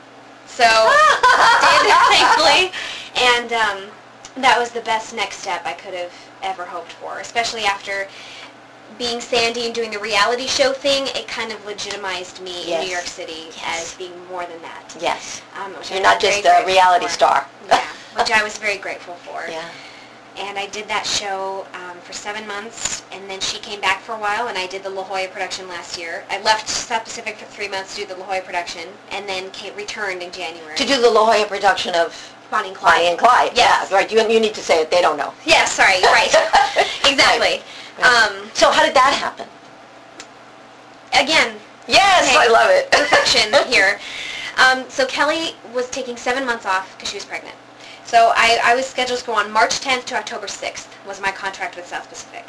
So did, thankfully. And um, that was the best next step I could have ever hoped for, especially after being Sandy and doing the reality show thing. It kind of legitimized me Yes. in New York City Yes. as being more than that. Yes. Um, which You're I'm not very just a grateful reality for. star. Yeah, which I was very grateful for. Yeah. And I did that show um, for seven months, and then she came back for a while, and I did the La Jolla production last year. I left South Pacific for three months to do the La Jolla production, and then came, returned in January. To do the La Jolla production of Bonnie and Clyde. Bonnie and Clyde. Yes. Yeah, right. You, you need to say it. They don't know. Yeah, sorry, right. Exactly. Right. Um, So how did that happen? again, Yes, Okay. I love it. perfection here. Um, so Kelly was taking seven months off because she was pregnant. So I, I was scheduled to go on March tenth to October sixth was my contract with South Pacific.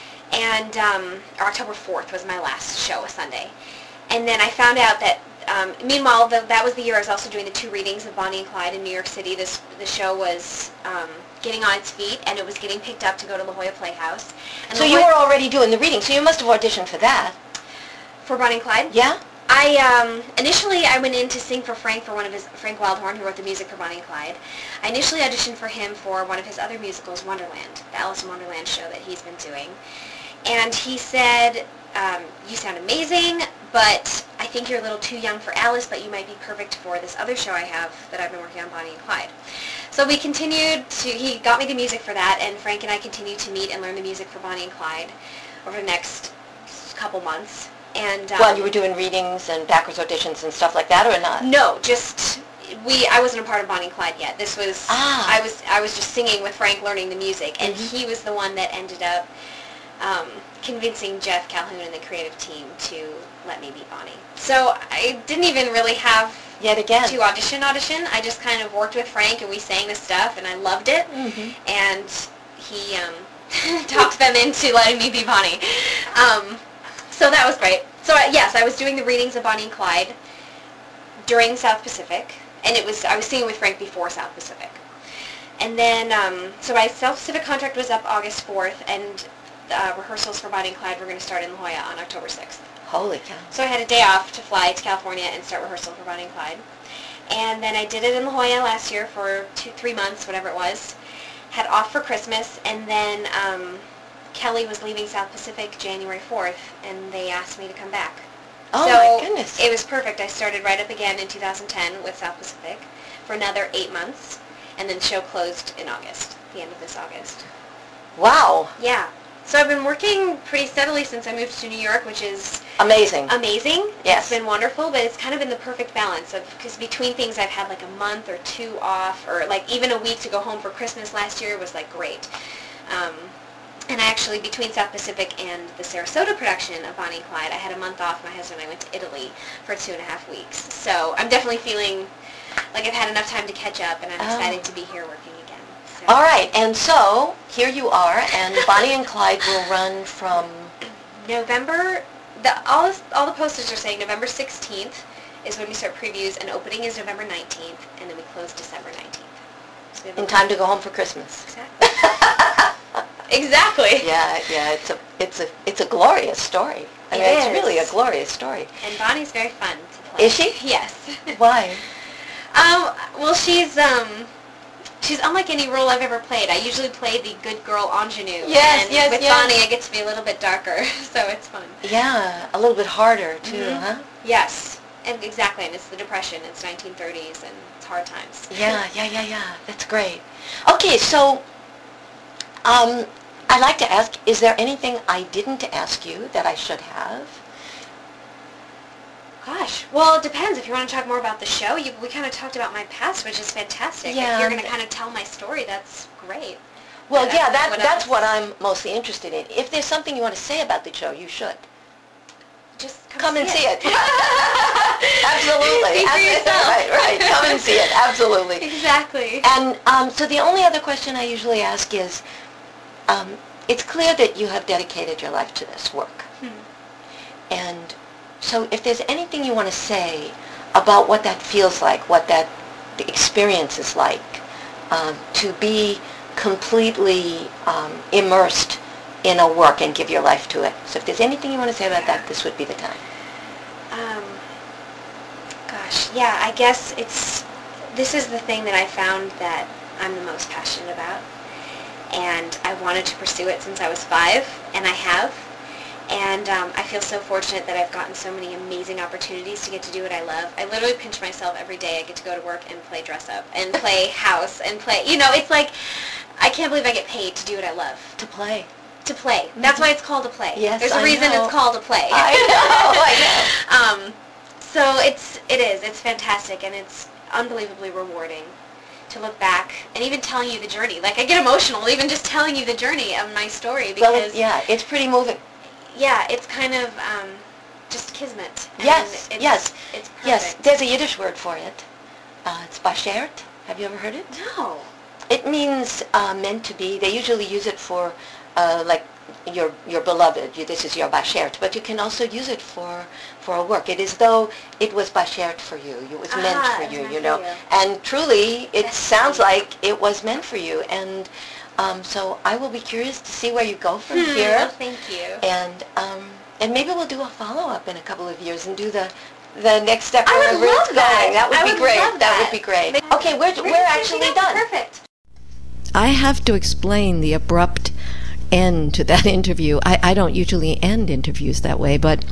And um, or October fourth was my last show, a Sunday. And then I found out that, um, meanwhile, the, that was the year I was also doing the two readings of Bonnie and Clyde in New York City. This The show was um, getting on its feet, and it was getting picked up to go to La Jolla Playhouse. And So La you Jolla- were already doing the reading, so you must have auditioned for that. For Bonnie and Clyde? Yeah? I, um, initially I went in to sing for Frank for one of his, Frank Wildhorn, who wrote the music for Bonnie and Clyde. I initially auditioned for him for one of his other musicals, Wonderland, the Alice in Wonderland show that he's been doing. And he said, um, you sound amazing, but I think you're a little too young for Alice, but you might be perfect for this other show I have that I've been working on, Bonnie and Clyde. So we continued to, he got me the music for that, and Frank and I continued to meet and learn the music for Bonnie and Clyde over the next couple months. And um, While you were doing readings and backwards auditions and stuff like that, or not? no, just we. I wasn't a part of Bonnie and Clyde yet. This was Ah. I was I was just singing with Frank, learning the music, and Mhm. he was the one that ended up um, convincing Jeff Calhoun and the creative team to let me be Bonnie. So I didn't even really have Yet again. to audition audition. I just kind of worked with Frank, and we sang the stuff, and I loved it. Mhm. And he um, talked them into letting me be Bonnie. Um, so that was great. So I, yes, I was doing the readings of Bonnie and Clyde during South Pacific, and it was I was singing with Frank before South Pacific. And then, um, so my South Pacific contract was up August fourth, and uh, rehearsals for Bonnie and Clyde were going to start in La Jolla on October sixth. Holy cow. So I had a day off to fly to California and start rehearsal for Bonnie and Clyde. And then I did it in La Jolla last year for two, three months, whatever it was. Had off for Christmas, and then um, Kelly was leaving South Pacific January fourth, and they asked me to come back. Oh so my goodness. It was perfect. I started right up again in two thousand ten with South Pacific for another eight months, and then the show closed in August, the end of this August. Wow. Yeah. So I've been working pretty steadily since I moved to New York, which is Amazing. amazing. Yes. It's been wonderful, but it's kind of been the perfect balance of, because between things I've had like a month or two off, or like even a week to go home for Christmas last year was like great. Um, and I actually, between South Pacific and the Sarasota production of Bonnie and Clyde, I had a month off. My husband and I went to Italy for two and a half weeks. So I'm definitely feeling like I've had enough time to catch up, and I'm Oh. excited to be here working again. So. All right, and so here you are, and Bonnie and Clyde will run from... November, the, all, this, all the posters are saying November sixteenth is when we start previews, and opening is November nineteenth, and then we close December nineteenth. So we have a in time to go home for Christmas. Exactly. Exactly. Yeah, yeah, it's a, it's a, it's a glorious story. I mean, It it's is. really a glorious story. And Bonnie's very fun to play. Is she? Yes. Why? um, well, she's, um, she's unlike any role I've ever played. I usually play the good girl ingenue. Yes, and yes, with yes. Bonnie, I get to be a little bit darker, so it's fun. Yeah, a little bit harder, too, Mhm. huh? Yes. And exactly, and it's the Depression. It's nineteen thirties, and it's hard times. Yeah, yeah, yeah, yeah. That's great. Okay, so um, I'd like to ask, is there anything I didn't ask you that I should have? Gosh, well, it depends. If you want to talk more about the show, you, we kind of talked about my past, which is fantastic. Yeah, If you're going to but- kind of tell my story, that's great. Well, Uh, yeah, that, what that's else? what I'm mostly interested in. If there's something you want to say about the show, you should. Just come, Come and see it. it. Absolutely. Speak for Absolutely. yourself. Right, right. Come and see it. Absolutely. Exactly. And um, so the only other question I usually ask is, um, it's clear that you have dedicated your life to this work. Hmm. And so if there's anything you want to say about what that feels like, what that experience is like, um, to be completely um, immersed in a work and give your life to it. So if there's anything you want to say about that, this would be the time. Um, gosh, yeah, I guess it's this is the thing that I found that I'm the most passionate about. And I wanted to pursue it since I was five, and I have. And um, I feel so fortunate that I've gotten so many amazing opportunities to get to do what I love. I literally pinch myself every day. I get to go to work and play dress up and play house and play, you know, it's like, I can't believe I get paid to do what I love. To play. To play. That's why it's called a play. Yes, There's a I reason know. it's called a play. I know, I know. um, so it's, it is. It's fantastic, and it's unbelievably rewarding to look back and even telling you the journey. Like, I get emotional even just telling you the journey of my story because, Well, yeah, it's pretty moving. yeah, it's kind of um, just kismet. And Yes, it's, yes, It's perfect. yes. There's a Yiddish word for it. Uh, it's bashert. Have you ever heard it? No. It means uh, meant to be. They usually use it for, uh, like, your your beloved. You, this is your bashert. But you can also use it for for a work. It is though it was bashert for you. It was Ah, meant for it's you. meant You for know. you. And truly, it That's sounds sweet. like it was meant for you. And um, so I will be curious to see where you go from Hmm, here. well, thank you. And um, and maybe we'll do a follow up in a couple of years and do the the next step I would wherever love it's that. going. That would I be would great. love That that. would be great. Maybe- Okay, we're Maybe we're we actually should go. done. Perfect. I have to explain the abrupt end to that interview. I, I don't usually end interviews that way, but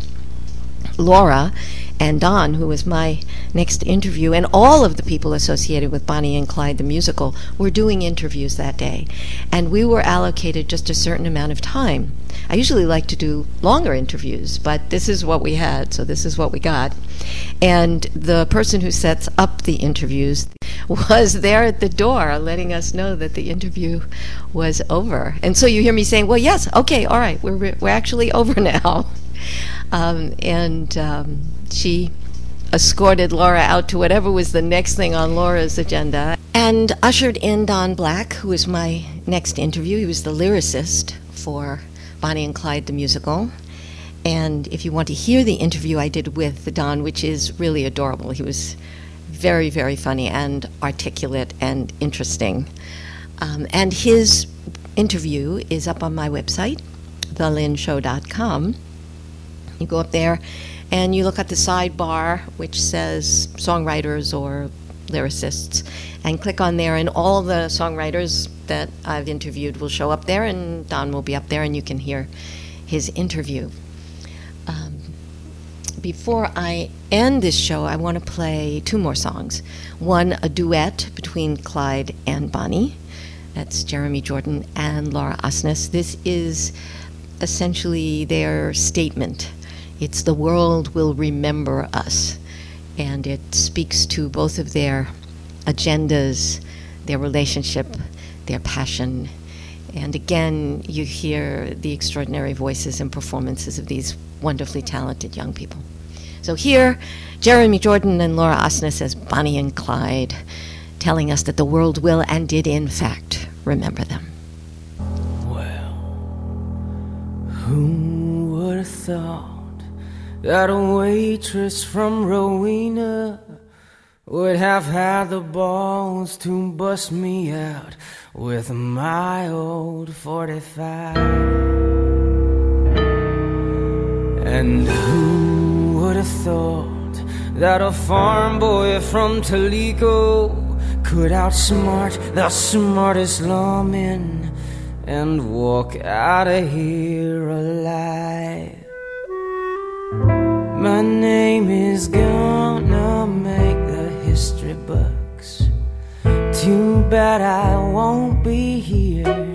Laura and Don, who was my next interview, and all of the people associated with Bonnie and Clyde the musical were doing interviews that day. And we were allocated just a certain amount of time. I usually like to do longer interviews, but this is what we had, so this is what we got. And the person who sets up the interviews was there at the door letting us know that the interview was over. And so you hear me saying, well, yes, okay, all right, we're, we're actually over now. Um, and um, she escorted Laura out to whatever was the next thing on Laura's agenda and ushered in Don Black, who was my next interview. He was the lyricist for Bonnie and Clyde the musical. And if you want to hear the interview I did with Don, which is really adorable, he was very, very funny and articulate and interesting. Um, and his interview is up on my website, the lynn show dot com. You go up there and you look at the sidebar, which says songwriters or lyricists, and click on there, and all the songwriters that I've interviewed will show up there, and Don will be up there, and you can hear his interview. Um, before I end this show, I want to play two more songs. One, a duet between Clyde and Bonnie. That's Jeremy Jordan and Laura Osnes. This is essentially their statement. It's "The World Will Remember Us," and it speaks to both of their agendas, their relationship, their passion. And again, you hear the extraordinary voices and performances of these wonderfully talented young people. So here, Jeremy Jordan and Laura Osnes as Bonnie and Clyde, telling us that the world will and did in fact remember them. Well, who would have thought that a waitress from Rowena would have had the balls to bust me out with my old forty-five? And who would have thought that a farm boy from Toledo could outsmart the smartest lawmen and walk out of here alive? My name is gonna make the history books. Too bad I won't be here.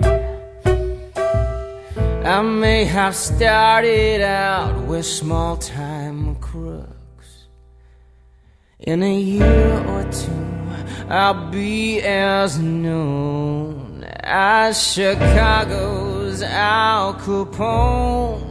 I may have started out with small-time crooks. In a year or two, I'll be as known as Chicago's Al Capone.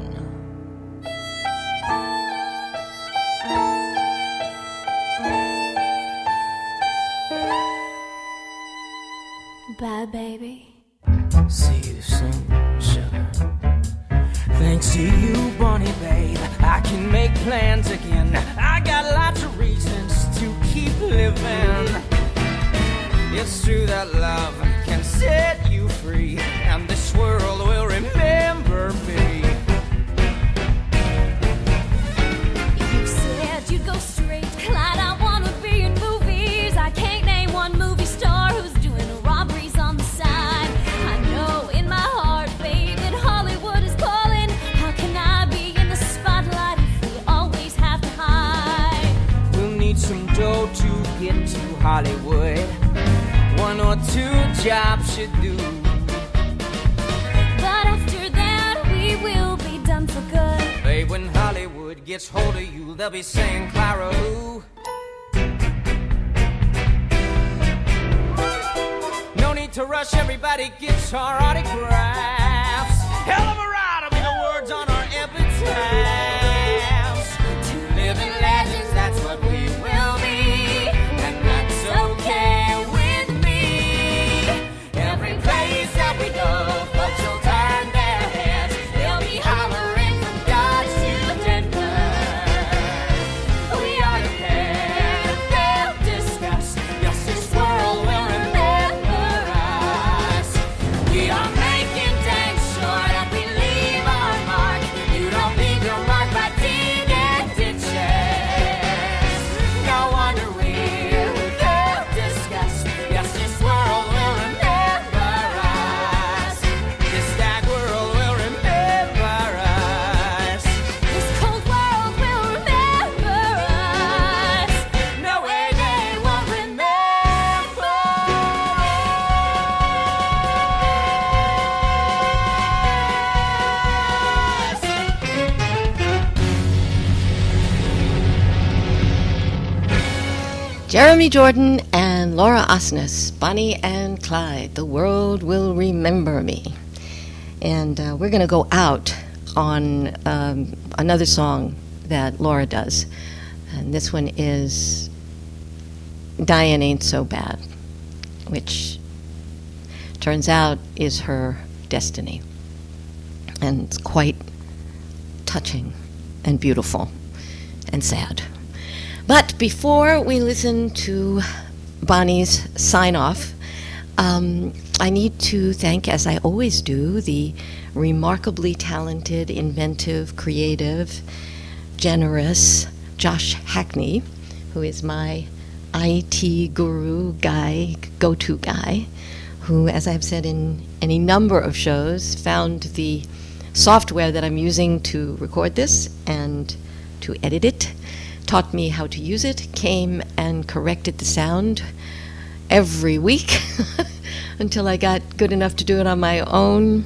Bye, baby. See you soon, sugar. Thanks to you, Bonnie, babe, I can make plans again. I got lots of reasons to keep living. It's true that love can set you free, and this world will remember me. You said you'd go straight, Clyde. I wanna be in movies. I can't name dough to get to Hollywood. One or two jobs should do. But after that, we will be done for good. Hey, when Hollywood gets hold of you, they'll be saying, Clara, who? No need to rush, everybody gets our autographs. Hell of a ride will be the words on our epitaphs. Two living legends, that's what we will be. And that's okay with me. Every place that we go, folks will turn their heads. They'll be hollering from Dodge to Denver. We are the pair they'll discuss. Yes, this world will remember us. We are making dang sure that we leave our mark. You don't leave your mark by digging ditches. No wonder we're they'll discuss. Yes, this world will remember us. This stag world will remember us. This cold world will remember us. No way they won't remember. Jeremy Jordan and Laura Osnes, Bonnie and Clyde, The World Will Remember Me. And uh, we're going to go out on um, another song that Laura does. And this one is Diane Ain't So Bad, which turns out is her destiny. And it's quite touching and beautiful and sad. But before we listen to Bonnie's sign-off, um, I need to thank, as I always do, the remarkably talented, inventive, creative, generous Josh Hackney, who is my I T guru guy, go-to guy, who, as I've said in any number of shows, found the software that I'm using to record this and to edit it, taught me how to use it, came and corrected the sound every week until I got good enough to do it on my own.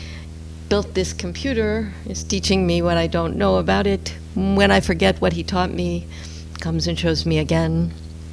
Built this computer, is teaching me what I don't know about it. When I forget what he taught me, comes and shows me again.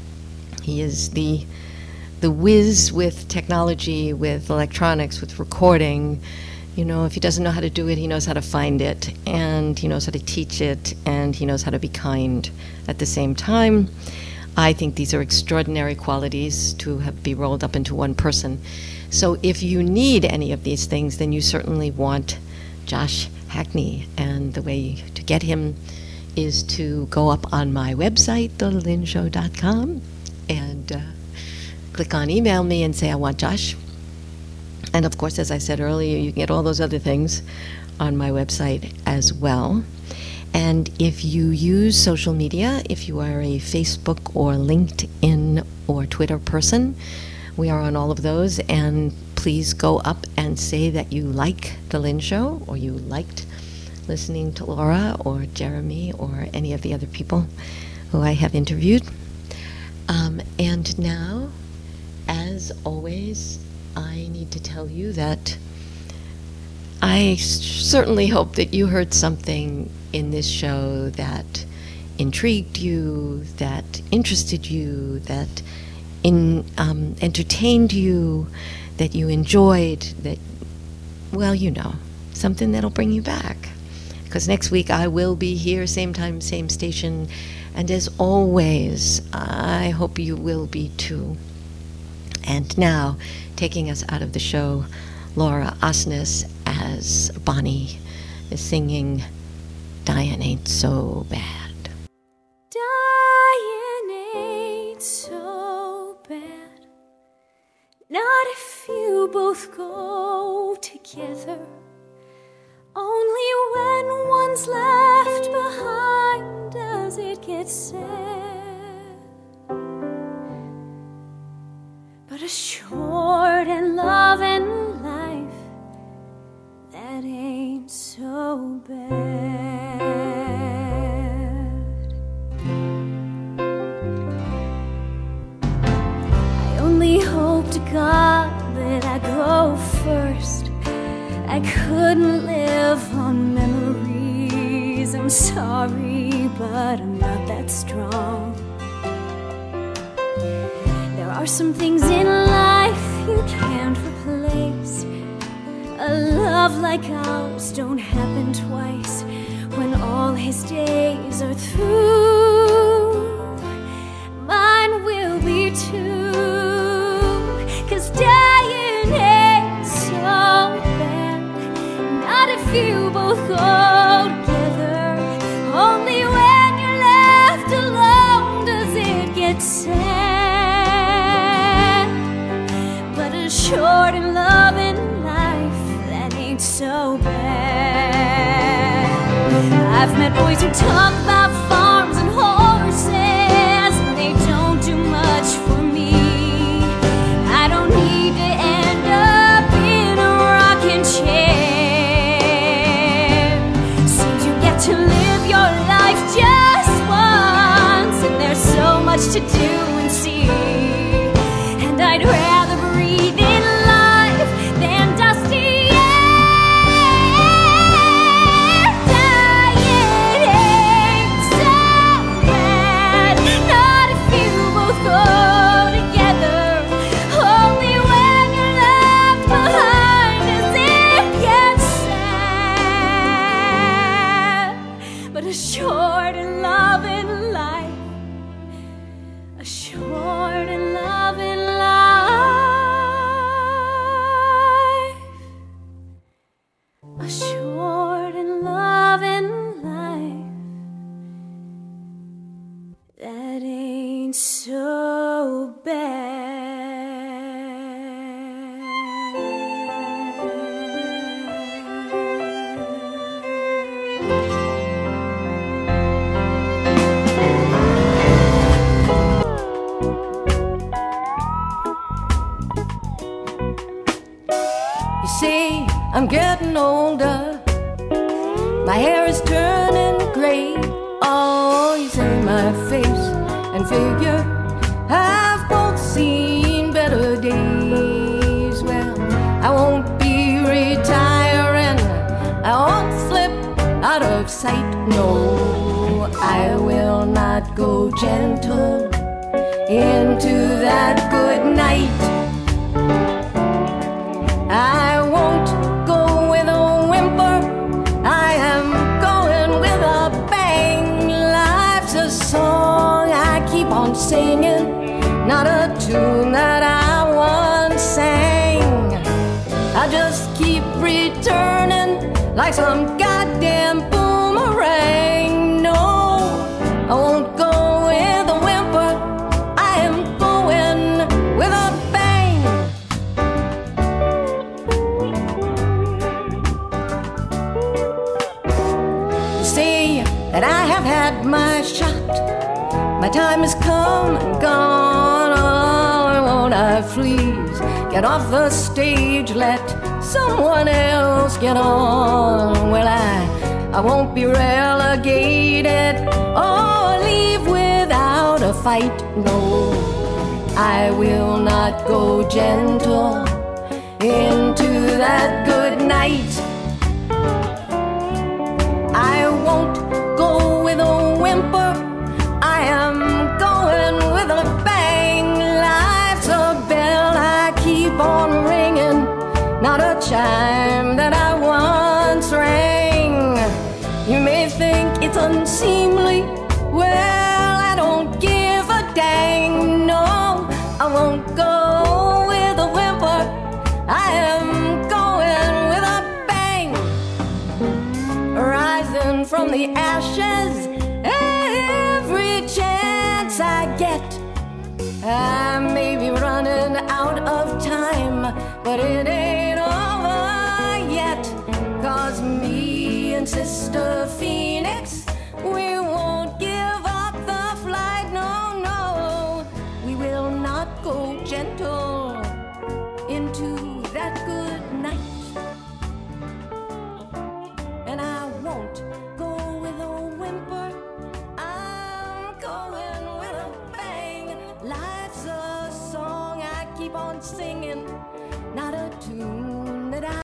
He is the the whiz with technology, with electronics, with recording. You know, if he doesn't know how to do it, he knows how to find it, and he knows how to teach it, and he knows how to be kind at the same time. I think these are extraordinary qualities to have, be rolled up into one person. So if you need any of these things, then you certainly want Josh Hackney, and the way to get him is to go up on my website, the lynn show dot com, and uh, click on email me and say, I want Josh. And of course, as I said earlier, you can get all those other things on my website as well. And if you use social media, if you are a Facebook or LinkedIn or Twitter person, we are on all of those. And please go up and say that you like The Lynn Show, or you liked listening to Laura or Jeremy or any of the other people who I have interviewed. Um, and now, as always, I need to tell you that I certainly hope that you heard something in this show that intrigued you, that interested you, that in, um, entertained you, that you enjoyed, that, well, you know, something that'll bring you back. Because next week I will be here, same time, same station, and as always, I hope you will be too. And now, taking us out of the show, Laura Osnes as Bonnie is singing Diane Ain't So Bad. Dying ain't so bad, not if you both go together. Only when one's left behind does it get sad. But a short and loving life, that ain't so bad. to God that I go first. I couldn't live on memories. I'm sorry, but I'm not that strong. There are some things in life you can't replace. A love like ours don't happen twice. When all his days are through, mine will be too. 'Cause dying ain't so bad, not if you both go together. Only when you're left alone does it get sad. But a short and loving life, that ain't so bad. I've met boys who talk about farms and horses, and they don't do much for me. I don't need to end up in a rocking chair. Seems you get to live your life just once, and there's so much to do and see. And I'd rather breathe in life than dusty air. Dying ain't so bad, not if you both go together. Only when you're left behind does it get sad. But a short and loving life, a short and loving life, a short and loving life, that ain't so You see, I'm getting older. My hair is turning gray. Oh, you say my face and figure have both seen better days. Well, I won't be retiring. I won't slip out of sight. No, I will not go gentle into that good night. I won't go with a whimper. I am going with a bang. Life's a song I keep on singing, not a tune that I once sang. I just keep returning like some goddamn boomerang. No, I won't go with a whimper. I am going with a bang. You see that I have had my shot. My time has come and gone. Oh, won't I please get off the stage, let someone else get on? Well, I, I won't be relegated or leave without a fight. No, I will not go gentle into that good night. I won't go with a whimper. I am going with a bang. Life's a bell I keep on ringing, not a chime that I once rang. You may think it's unseemly. Well, I don't give a dang. No, I won't go with a whimper. I am going with a bang. Rising from the ashes every chance I get. I may be running out of time, but it ain't over yet. 'Cause me and Sister Phoenix, we won't give up the flight. No, no, we will not go gentle into that good night. And I won't go with a whimper. I'm going with a bang. Life's a song I keep keep on singing